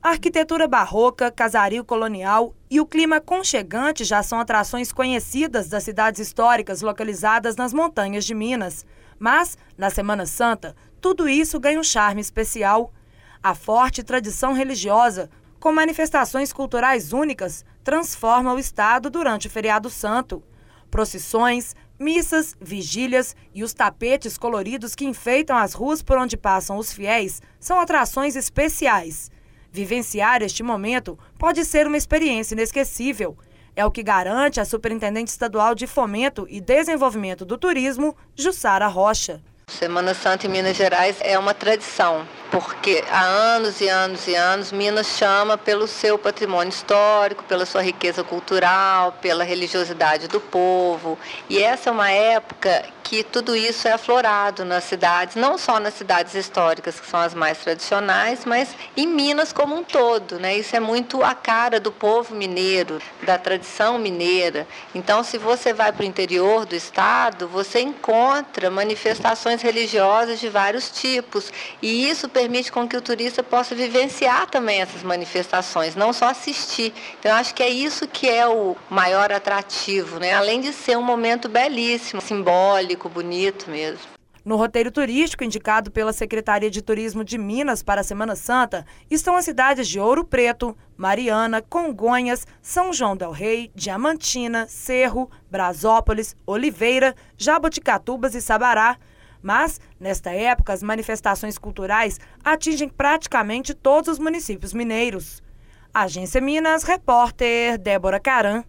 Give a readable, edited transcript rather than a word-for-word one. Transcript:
A arquitetura barroca, casario colonial e o clima aconchegante já são atrações conhecidas das cidades históricas localizadas nas montanhas de Minas. Mas, na Semana Santa, tudo isso ganha um charme especial. A forte tradição religiosa, com manifestações culturais únicas, transforma o estado durante o feriado santo. Procissões, missas, vigílias e os tapetes coloridos que enfeitam as ruas por onde passam os fiéis são atrações especiais. Vivenciar este momento pode ser uma experiência inesquecível. É o que garante a Superintendente Estadual de Fomento e Desenvolvimento do Turismo, Jussara Rocha. Semana Santa em Minas Gerais é uma tradição, porque há anos e anos e anos Minas chama pelo seu patrimônio histórico, pela sua riqueza cultural, pela religiosidade do povo. E essa é uma época que tudo isso é aflorado nas cidades, não só nas cidades históricas, que são as mais tradicionais, mas em Minas como um todo, né? Isso é muito a cara do povo mineiro, da tradição mineira. Então, se você vai para o interior do estado, você encontra manifestações religiosas de vários tipos, e isso permite com que o turista possa vivenciar também essas manifestações, não só assistir. Então, eu acho que é isso que é o maior atrativo, né? Além de ser um momento belíssimo, simbólico, bonito mesmo. No roteiro turístico indicado pela Secretaria de Turismo de Minas para a Semana Santa estão as cidades de Ouro Preto, Mariana, Congonhas, São João del Rei, Diamantina, Cerro, Brasópolis, Oliveira, Jaboticatubas e Sabará. Mas, nesta época, as manifestações culturais atingem praticamente todos os municípios mineiros. Agência Minas, repórter Débora Caran.